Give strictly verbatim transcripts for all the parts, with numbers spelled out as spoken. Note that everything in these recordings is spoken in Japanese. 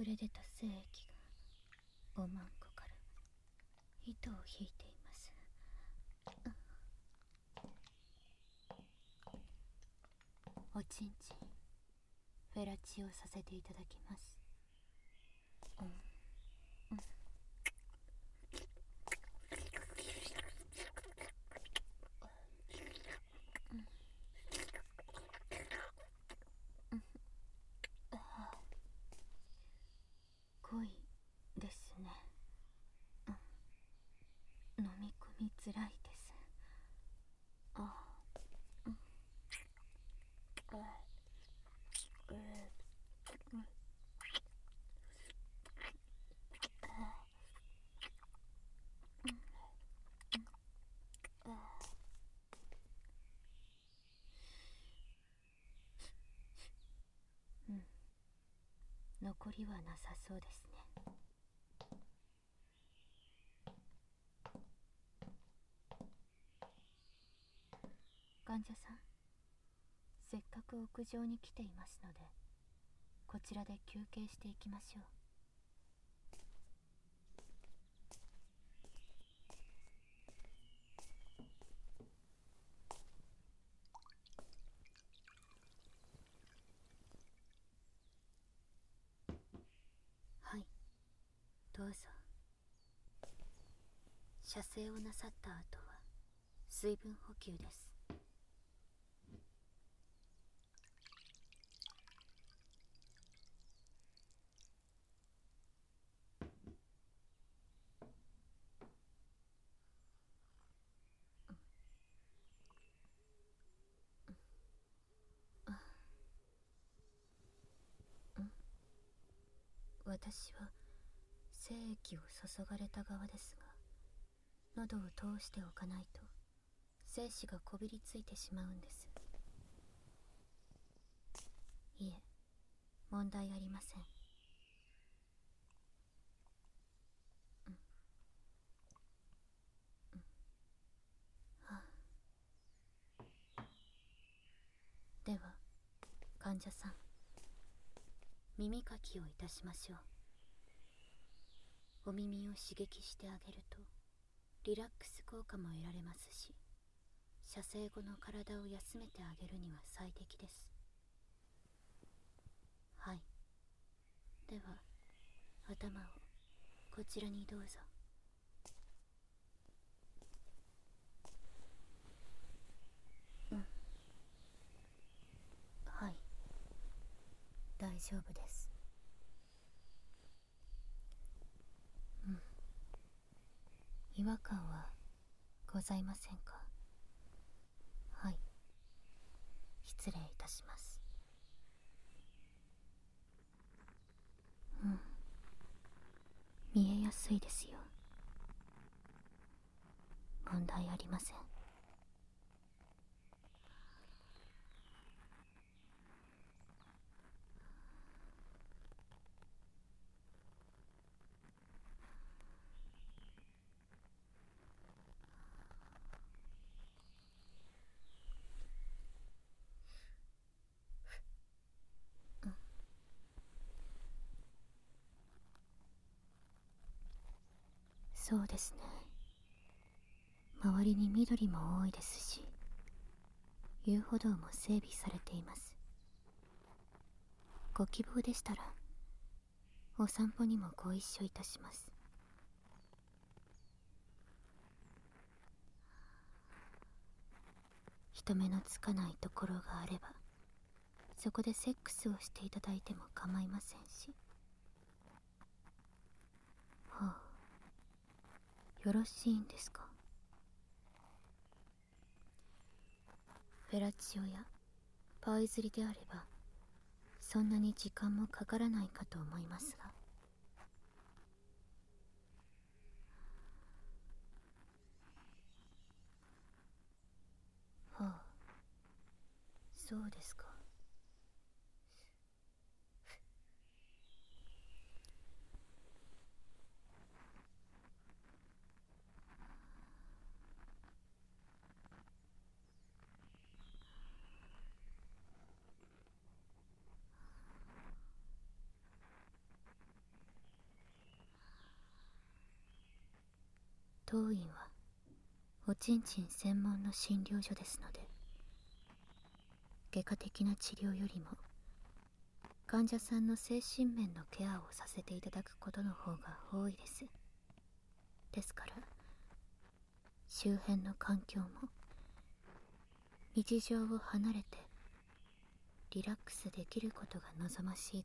溢れ出た精液がおまんこから糸を引いています。おちんちんフェラチオさせていただきます。うん、うん、濃いですね。飲み込みづらいです。ああ、うん、うん、うん、残りはなさそうですね。患者さん、せっかく屋上に来ていますので、こちらで休憩していきましょう。はい、どうぞ。射精をなさった後は水分補給です。私は精液を注がれた側ですが、喉を通しておかないと精子がこびりついてしまうんです。いえ、問題ありません。うん、うん、はあ、では患者さん、耳かきをいたしましょう。お耳を刺激してあげるとリラックス効果も得られますし、射精後の体を休めてあげるには最適です。はい、では頭をこちらにどうぞ。うん、はい、大丈夫です。うん、違和感はございませんか？はい、失礼いたします。うん、見えやすいですよ。問題ありません。うん、そうですね。周りに緑も多いですし、遊歩道も整備されています。ご希望でしたらお散歩にもご一緒いたします。人目のつかないところがあれば、そこでセックスをしていただいても構いませんし。はあ、よろしいんですか？フェラチオやパイ釣りであればそんなに時間もかからないかと思いますが。はあ、そうですか。 当院はおちんちん専門の診療所ですので、外科的な治療よりも患者さんの精神面のケアをさせていただくことの方が多いです。ですから周辺の環境も日常を離れてリラックスできることが望ましいです。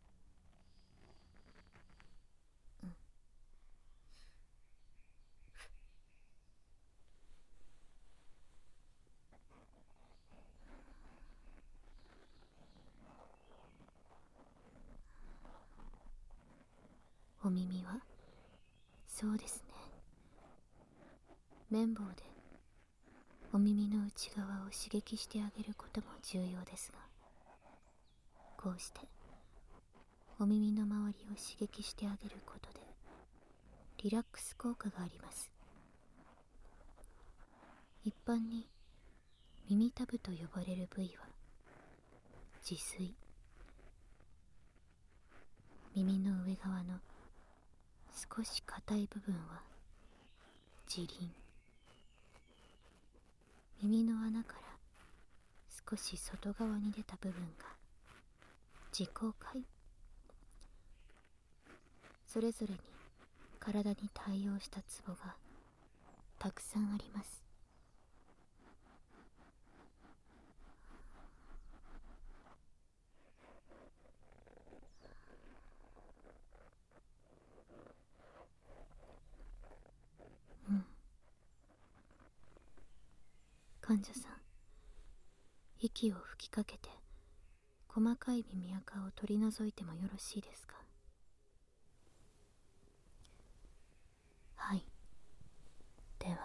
うん。お耳はそうですね。綿棒でお耳の内側を刺激してあげることも重要ですが、こうしてお耳の周りを刺激してあげることでリラックス効果があります。一般に耳たぶと呼ばれる部位は耳垂、耳の上側の少し硬い部分は耳輪、耳の穴から少し外側に出た部分が耳甲蓋、それぞれに体に対応したツボがたくさんあります。うん。患者さん、息を吹きかけて細かい耳垢を取り除いてもよろしいですか？はい。では。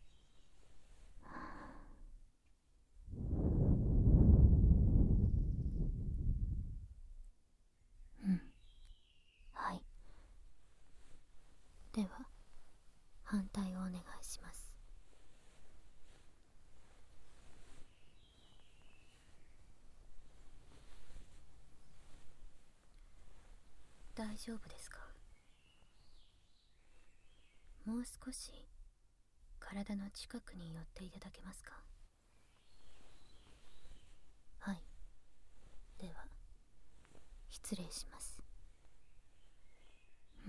うん。はい。では反対をお願いします。大丈夫ですか？もう少し体の近くに寄っていただけますか？はい。では失礼します。うん。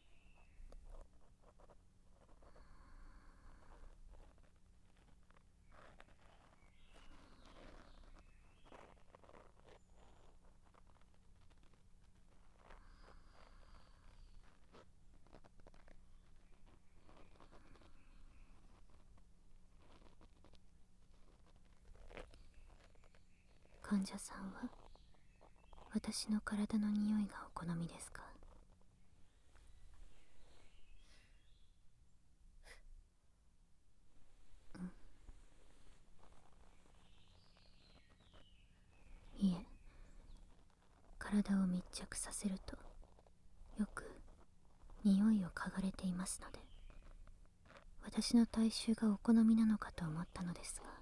患者さんは私の体の匂いがお好みですか？うん。いえ、体を密着させるとよく匂いを嗅がれていますので、私の体臭がお好みなのかと思ったのですが。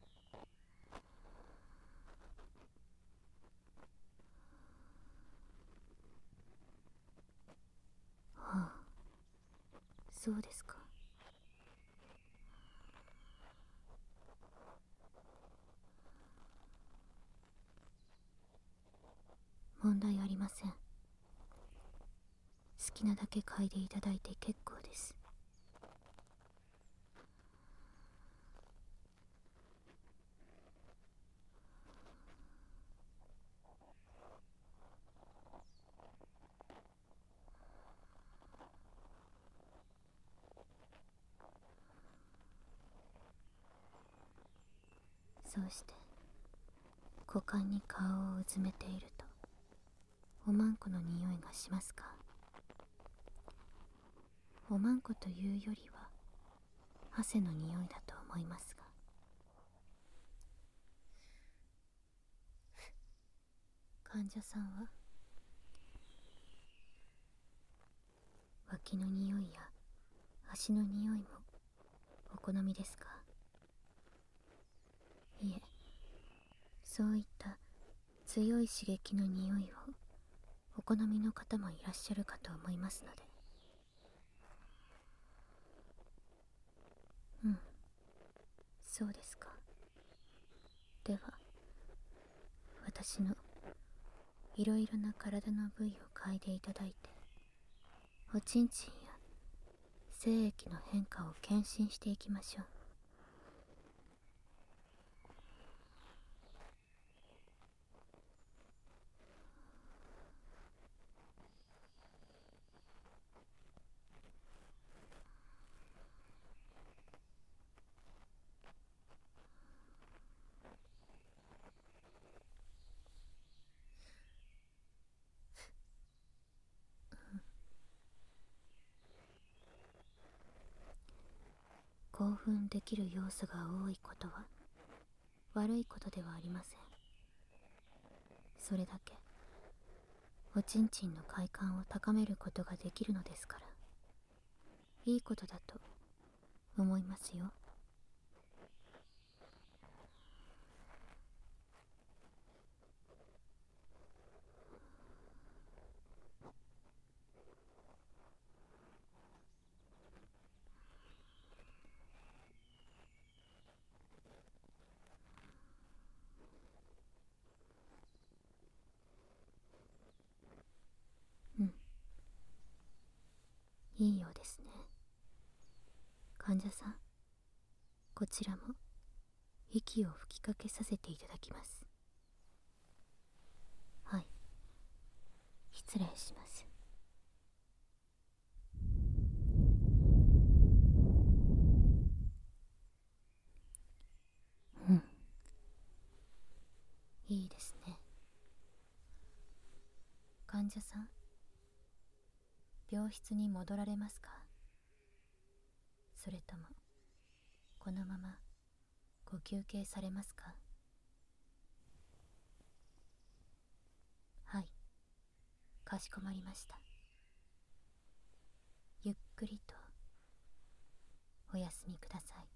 はあ、そうですか。問題ありません。好きなだけ嗅いでいただいて結構です。そうして股間に顔をうずめているとおまんこの匂いがしますか？おまんこというよりは汗の匂いだと思いますが。患者さんは脇の匂いや足の匂いもお好みですか？いえ、そういった強い刺激の匂いをお好みの方もいらっしゃるかと思いますので。 うん、そうですか。では私のいろいろな体の部位を嗅いでいただいて、おちんちんや精液の変化を検診していきましょう。興奮できる要素が多いことは悪いことではありません。それだけおちんちんの快感を高めることができるのですから、いいことだと思いますよ。うん、いいようですね。患者さん、こちらも息を吹きかけさせていただきます。はい、失礼します。うん、いいですね。患者さん、病室に戻られますか？それともこのままご休憩されますか？はい、かしこまりました。ゆっくりとお休みください。